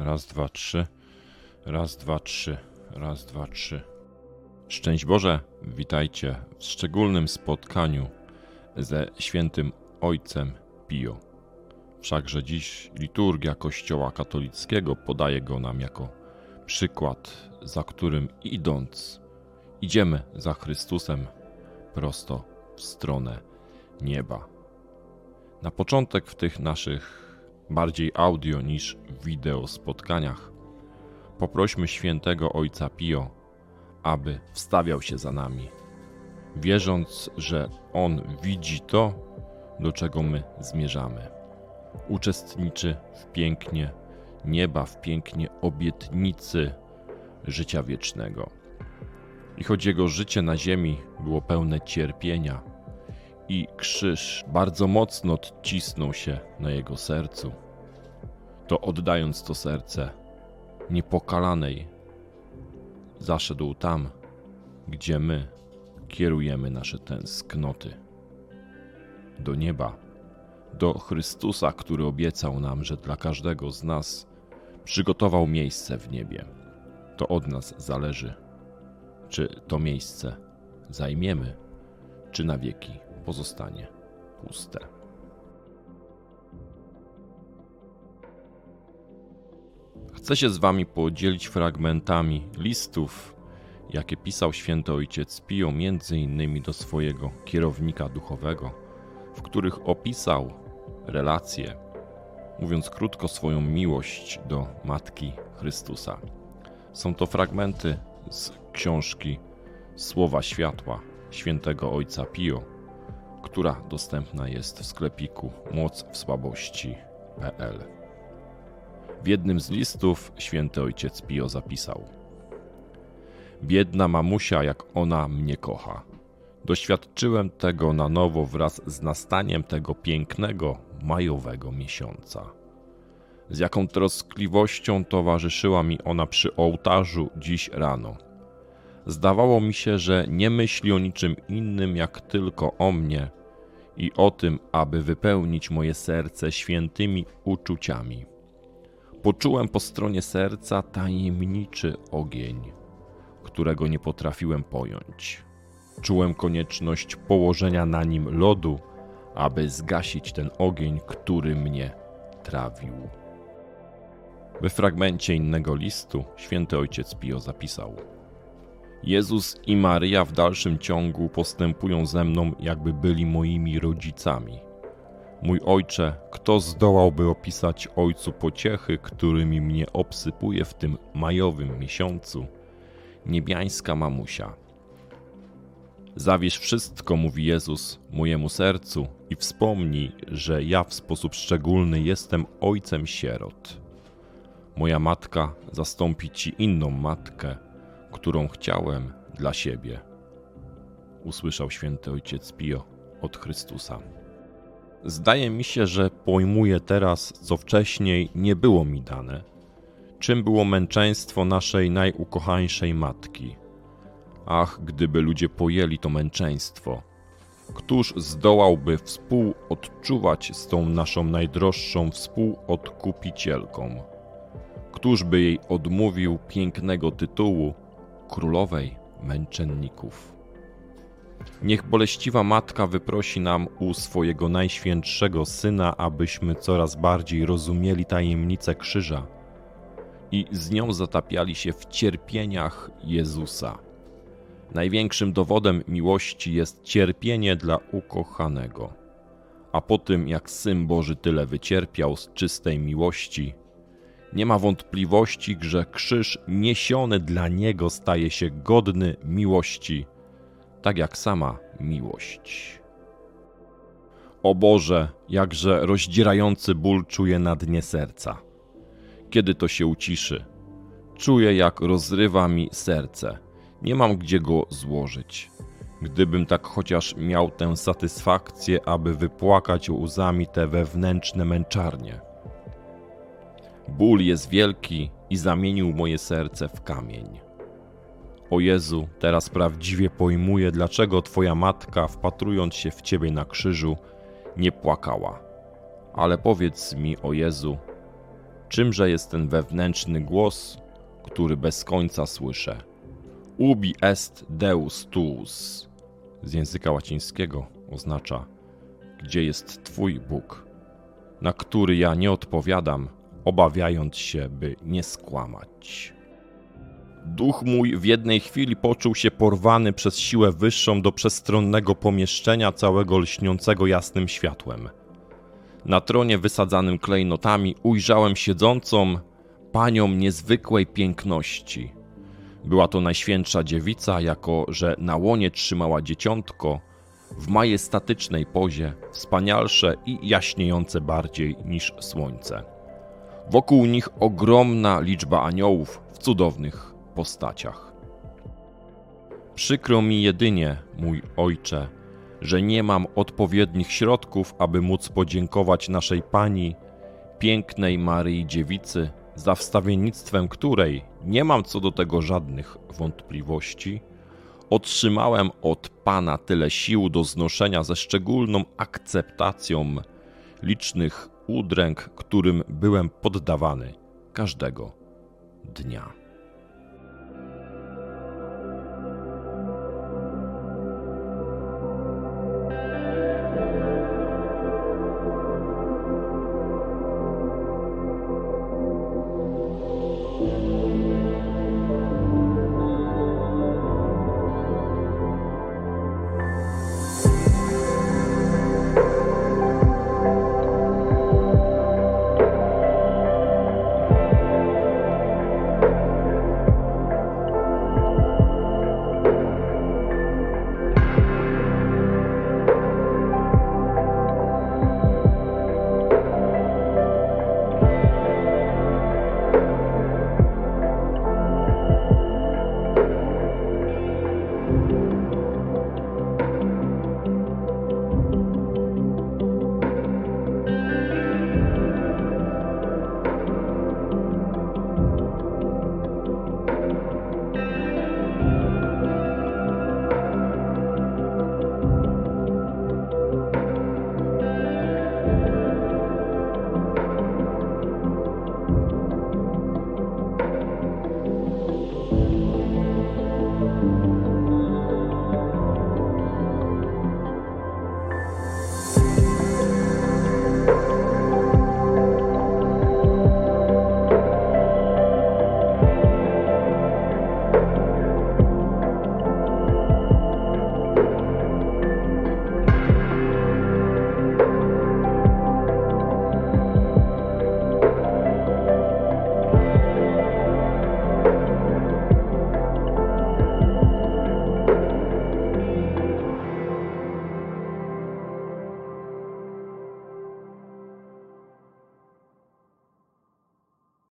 Raz, dwa, trzy. Raz, dwa, trzy. Raz, dwa, trzy. Szczęść Boże, witajcie w szczególnym spotkaniu ze świętym Ojcem Pio. Wszakże dziś liturgia Kościoła katolickiego podaje go nam jako przykład, za którym idąc, idziemy za Chrystusem prosto w stronę nieba. Na początek w tych naszych bardziej audio niż wideo spotkaniach poprośmy świętego Ojca Pio, aby wstawiał się za nami, wierząc, że On widzi to, do czego my zmierzamy. Uczestniczy w pięknie nieba, w pięknie obietnicy życia wiecznego. I choć Jego życie na ziemi było pełne cierpienia i krzyż bardzo mocno odcisnął się na Jego sercu, to oddając to serce niepokalanej, zaszedł tam, gdzie my kierujemy nasze tęsknoty. Do nieba, do Chrystusa, który obiecał nam, że dla każdego z nas przygotował miejsce w niebie. To od nas zależy, czy to miejsce zajmiemy, czy na wieki pozostanie puste. Chcę się z wami podzielić fragmentami listów, jakie pisał święty ojciec Pio między innymi do swojego kierownika duchowego, w których opisał relacje, mówiąc krótko, swoją miłość do Matki Chrystusa. Są to fragmenty z książki Słowa Światła świętego ojca Pio, która dostępna jest w sklepiku mocwsłabości.pl. W jednym z listów święty ojciec Pio zapisał: biedna mamusia, jak ona mnie kocha. Doświadczyłem tego na nowo wraz z nastaniem tego pięknego majowego miesiąca. Z jaką troskliwością towarzyszyła mi ona przy ołtarzu dziś rano. Zdawało mi się, że nie myśli o niczym innym, jak tylko o mnie i o tym, aby wypełnić moje serce świętymi uczuciami. Poczułem po stronie serca tajemniczy ogień, którego nie potrafiłem pojąć. Czułem konieczność położenia na nim lodu, aby zgasić ten ogień, który mnie trawił. We fragmencie innego listu święty ojciec Pio zapisał: Jezus i Maryja w dalszym ciągu postępują ze mną, jakby byli moimi rodzicami. Mój Ojcze, kto zdołałby opisać Ojcu pociechy, którymi mnie obsypuje w tym majowym miesiącu? Niebiańska mamusia. Zawierz wszystko, mówi Jezus, mojemu sercu i wspomnij, że ja w sposób szczególny jestem ojcem sierot. Moja matka zastąpi ci inną matkę, którą chciałem dla siebie. Usłyszał święty ojciec Pio od Chrystusa. Zdaje mi się, że pojmuję teraz, co wcześniej nie było mi dane. Czym było męczeństwo naszej najukochańszej matki? Ach, gdyby ludzie pojęli to męczeństwo! Któż zdołałby współodczuwać z tą naszą najdroższą współodkupicielką? Któż by jej odmówił pięknego tytułu królowej męczenników? Niech boleściwa matka wyprosi nam u swojego najświętszego Syna, abyśmy coraz bardziej rozumieli tajemnicę krzyża i z nią zatapiali się w cierpieniach Jezusa. Największym dowodem miłości jest cierpienie dla ukochanego. A po tym, jak Syn Boży tyle wycierpiał z czystej miłości, nie ma wątpliwości, że krzyż niesiony dla Niego staje się godny miłości, tak jak sama miłość. O Boże, jakże rozdzierający ból czuję na dnie serca. Kiedy to się uciszy? Czuję, jak rozrywa mi serce. Nie mam gdzie go złożyć. Gdybym tak chociaż miał tę satysfakcję, aby wypłakać łzami te wewnętrzne męczarnie. Ból jest wielki i zamienił moje serce w kamień. O Jezu, teraz prawdziwie pojmuję, dlaczego Twoja matka, wpatrując się w Ciebie na krzyżu, nie płakała. Ale powiedz mi, o Jezu, Czymże jest ten wewnętrzny głos, który bez końca słyszę? Ubi est Deus tuus. Z języka łacińskiego oznacza: gdzie jest Twój Bóg? Na który ja nie odpowiadam, obawiając się, by nie skłamać. Duch mój w jednej chwili poczuł się porwany przez siłę wyższą do przestronnego pomieszczenia całego lśniącego jasnym światłem. Na tronie wysadzanym klejnotami ujrzałem siedzącą panią niezwykłej piękności. Była to Najświętsza Dziewica, jako że na łonie trzymała dzieciątko w majestatycznej pozie, wspanialsze i jaśniejące bardziej niż słońce. Wokół nich ogromna liczba aniołów w cudownych postaciach. Przykro mi jedynie, mój ojcze, że nie mam odpowiednich środków, aby móc podziękować naszej Pani, pięknej Maryi Dziewicy, za wstawiennictwem której, nie mam co do tego żadnych wątpliwości, otrzymałem od Pana tyle sił do znoszenia ze szczególną akceptacją licznych udręk, którym byłem poddawany każdego dnia.